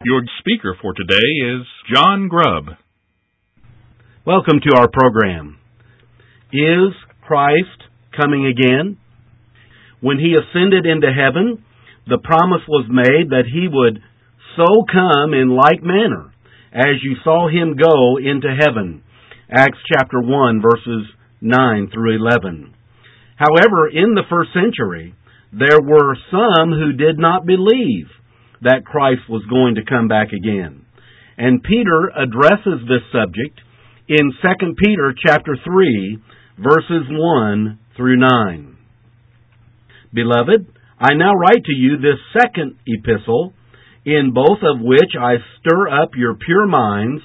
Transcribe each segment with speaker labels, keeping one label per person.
Speaker 1: Your speaker for today is John Grubb.
Speaker 2: Welcome to our program. Is Christ coming again? When He ascended into heaven, the promise was made that He would so come in like manner as you saw Him go into heaven. Acts chapter 1, verses 9 through 11. However, in the first century, there were some who did not believe that Christ was going to come back again. And Peter addresses this subject in 2 Peter chapter 3, verses 1 through 9. Beloved, I now write to you this second epistle, in both of which I stir up your pure minds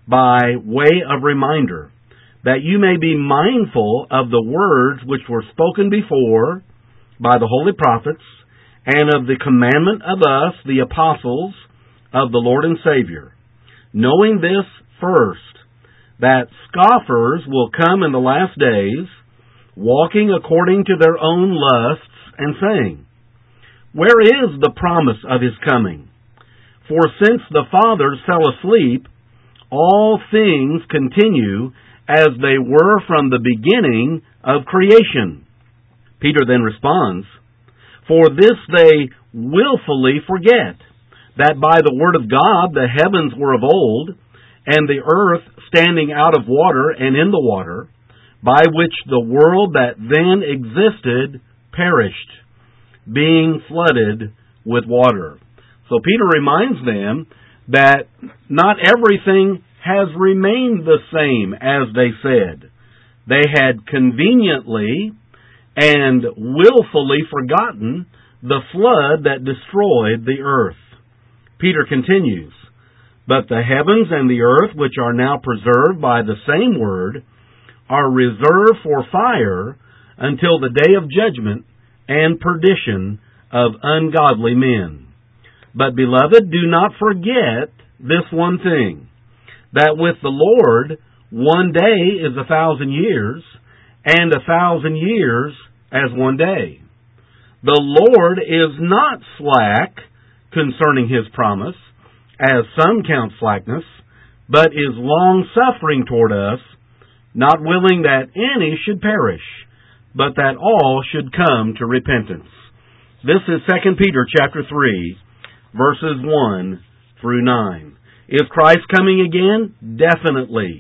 Speaker 2: by way of reminder, that you may be mindful of the words which were spoken before by the holy prophets, and of the commandment of us, the apostles of the Lord and Savior, knowing this first, that scoffers will come in the last days, walking according to their own lusts, and saying, Where is the promise of His coming? For since the fathers fell asleep, all things continue as they were from the beginning of creation. Peter then responds, For this they willfully forget, that by the word of God the heavens were of old, and the earth standing out of water and in the water, by which the world that then existed perished, being flooded with water. So Peter reminds them that not everything has remained the same as they said. They had conveniently and willfully forgotten the flood that destroyed the earth. Peter continues, But the heavens and the earth, which are now preserved by the same word, are reserved for fire until the day of judgment and perdition of ungodly men. But, beloved, do not forget this one thing, that with the Lord 1 day is 1,000 years, and 1,000 years as 1 day. The Lord is not slack concerning His promise, as some count slackness, but is long-suffering toward us, not willing that any should perish, but that all should come to repentance. This is 2 Peter chapter 3, verses 1 through 9. Is Christ coming again? Definitely.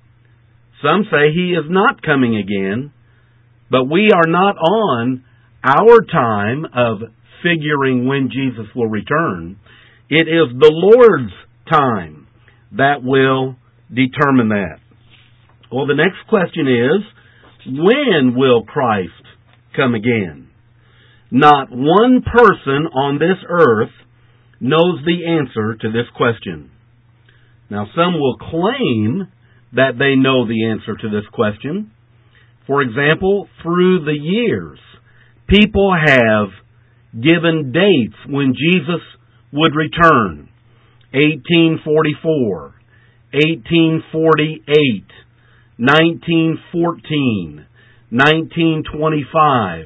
Speaker 2: Some say He is not coming again, but we are not on our time of figuring when Jesus will return. It is the Lord's time that will determine that. Well, the next question is, when will Christ come again? Not one person on this earth knows the answer to this question. Now, some will claim that they know the answer to this question. For example, through the years, people have given dates when Jesus would return. 1844, 1848, 1914, 1925,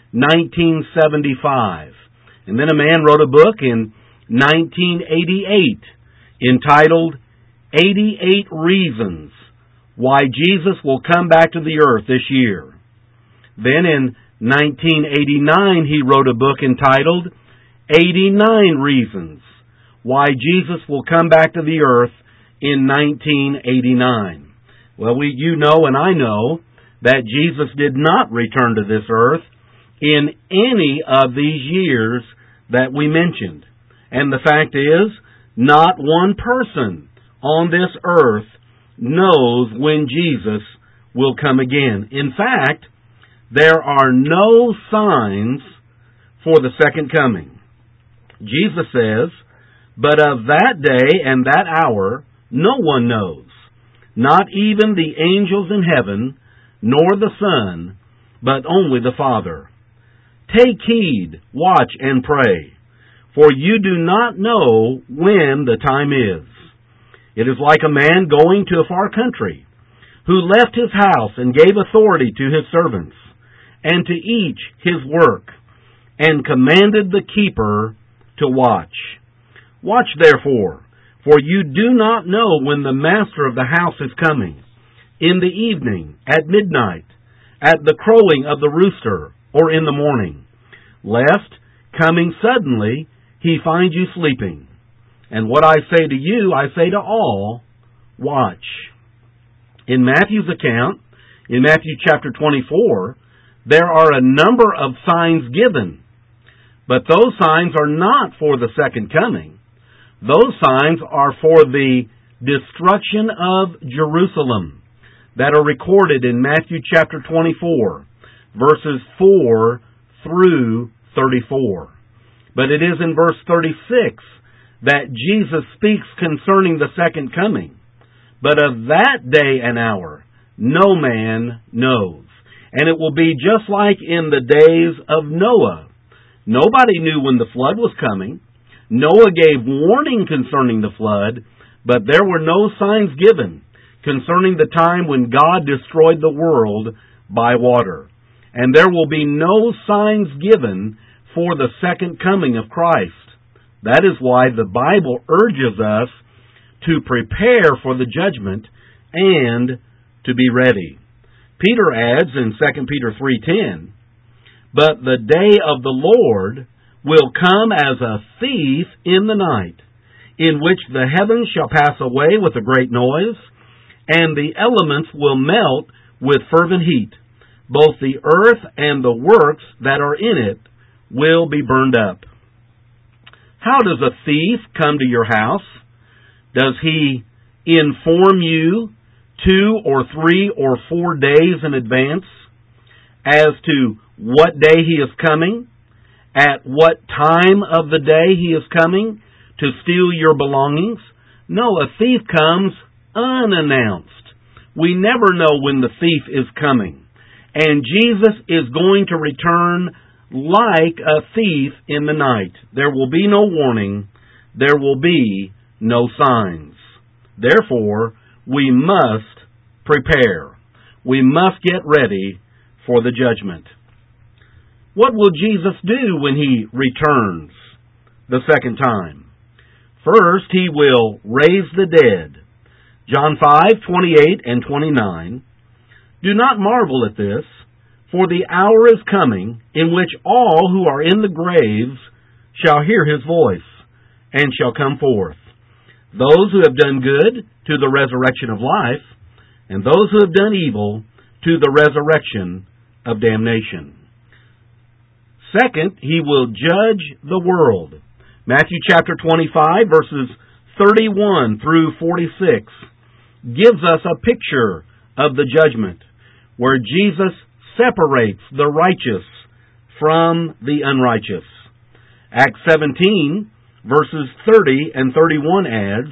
Speaker 2: 1975. And then a man wrote a book in 1988 entitled 88 Reasons Why Jesus Will Come Back to the Earth This Year. Then in 1989 he wrote a book entitled 89 Reasons Why Jesus Will Come Back to the Earth in 1989. Well, you know and I know that Jesus did not return to this earth in any of these years that we mentioned. And the fact is, not one person on this earth knows when Jesus will come again. In fact, there are no signs for the second coming. Jesus says, But of that day and that hour no one knows, not even the angels in heaven, nor the Son, but only the Father. Take heed, watch, and pray, for you do not know when the time is. It is like a man going to a far country, who left his house and gave authority to his servants, and to each his work, and commanded the keeper to watch. Watch therefore, for you do not know when the master of the house is coming, in the evening, at midnight, at the crowing of the rooster, or in the morning, lest, coming suddenly, he find you sleeping. And what I say to you, I say to all, watch. In Matthew's account, in Matthew chapter 24, there are a number of signs given, but those signs are not for the second coming. Those signs are for the destruction of Jerusalem that are recorded in Matthew chapter 24, verses 4 through 34. But it is in verse 36 that Jesus speaks concerning the second coming. But of that day and hour no man knows. And it will be just like in the days of Noah. Nobody knew when the flood was coming. Noah gave warning concerning the flood, but there were no signs given concerning the time when God destroyed the world by water. And there will be no signs given for the second coming of Christ. That is why the Bible urges us to prepare for the judgment and to be ready. Peter adds in 2 Peter 3:10, "But the day of the Lord will come as a thief in the night, in which the heavens shall pass away with a great noise, and the elements will melt with fervent heat. Both the earth and the works that are in it will be burned up." How does a thief come to your house? Does he inform you 2 or 3 or 4 days in advance as to what day he is coming, at what time of the day he is coming to steal your belongings? No, a thief comes unannounced. We never know when the thief is coming. And Jesus is going to return like a thief in the night. There will be no warning. There will be no signs. Therefore, we must prepare. We must get ready for the judgment. What will Jesus do when he returns the second time? First, he will raise the dead. John 5:28 and 29. "Do not marvel at this, for the hour is coming in which all who are in the graves shall hear his voice and shall come forth. Those who have done good to the resurrection of life, and those who have done evil to the resurrection of damnation." Second, he will judge the world. Matthew chapter 25, verses 31 through 46, gives us a picture of the judgment, where Jesus separates the righteous from the unrighteous. Acts 17, verses 30 and 31 adds,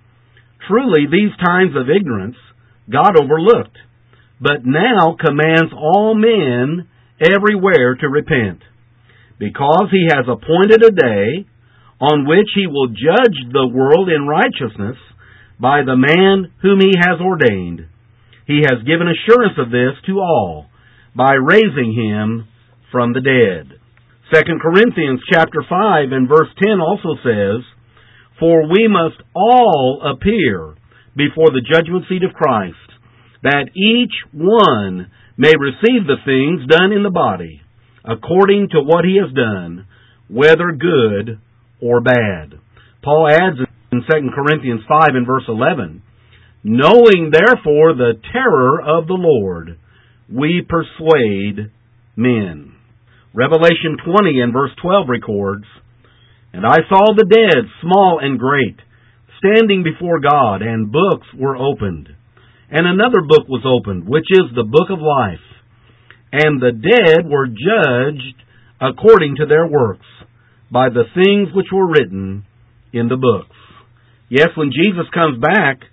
Speaker 2: "Truly these times of ignorance God overlooked, but now commands all men everywhere to repent, because he has appointed a day on which he will judge the world in righteousness by the man whom he has ordained. He has given assurance of this to all by raising him from the dead." 2 Corinthians chapter 5 and verse 10 also says, "For we must all appear before the judgment seat of Christ, that each one may receive the things done in the body, according to what he has done, whether good or bad." Paul adds in 2 Corinthians 5 and verse 11, "Knowing therefore the terror of the Lord, we persuade men." Revelation 20 and verse 12 records, "And I saw the dead, small and great, standing before God, and books were opened. And another book was opened, which is the book of life. And the dead were judged according to their works, by the things which were written in the books." Yes, when Jesus comes back,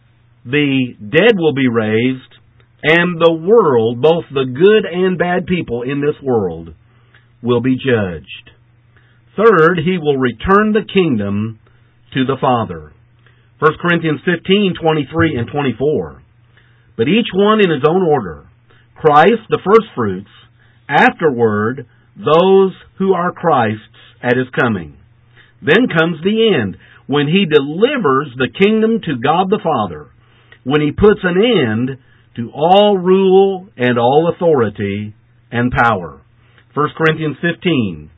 Speaker 2: the dead will be raised, and the world, both the good and bad people in this world, will be judged. Third, he will return the kingdom to the Father. 1 Corinthians 15:23 and 24. "But each one in his own order, Christ the firstfruits, afterward those who are Christ's at his coming. Then comes the end, when He delivers the kingdom to God the Father, when He puts an end to all rule and all authority and power. 1 Corinthians 15,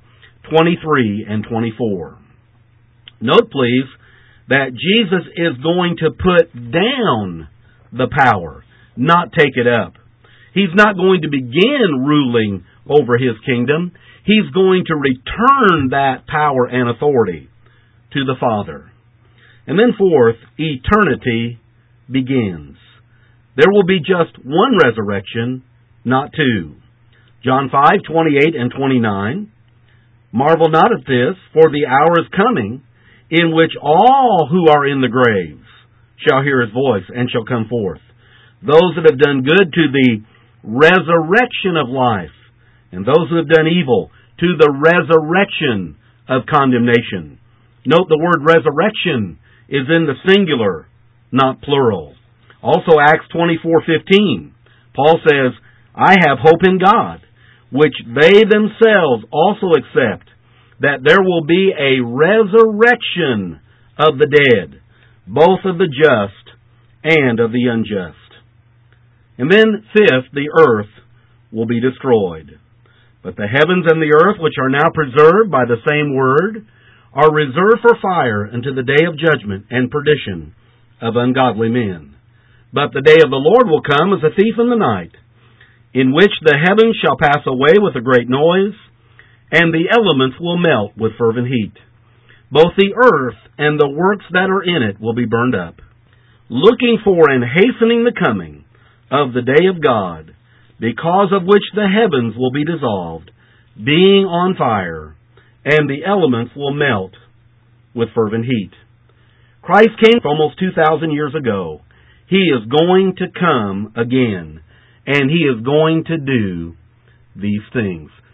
Speaker 2: 23 and 24. Note, please, that Jesus is going to put down the power, not take it up. He's not going to begin ruling over His kingdom. He's going to return that power and authority to the Father. And then fourth, eternity begins. There will be just one resurrection, not two. John 5:28 and 29. Marvel not at this, for the hour is coming, in which all who are in the graves shall hear His voice and shall come forth. Those that have done good to the resurrection of life, and those who have done evil to the resurrection of condemnation. Note the word resurrection is in the singular, not plural. Also Acts 24:15, Paul says, I have hope in God, which they themselves also accept, that there will be a resurrection of the dead, both of the just and of the unjust. And then, fifth, the earth will be destroyed. But the heavens and the earth, which are now preserved by the same word, are reserved for fire unto the day of judgment and perdition of ungodly men. But the day of the Lord will come as a thief in the night, in which the heavens shall pass away with a great noise, and the elements will melt with fervent heat. Both the earth and the works that are in it will be burned up. Looking for and hastening the coming of the day of God, because of which the heavens will be dissolved, being on fire, and the elements will melt with fervent heat. Christ came almost 2,000 years ago. He is going to come again, and He is going to do these things.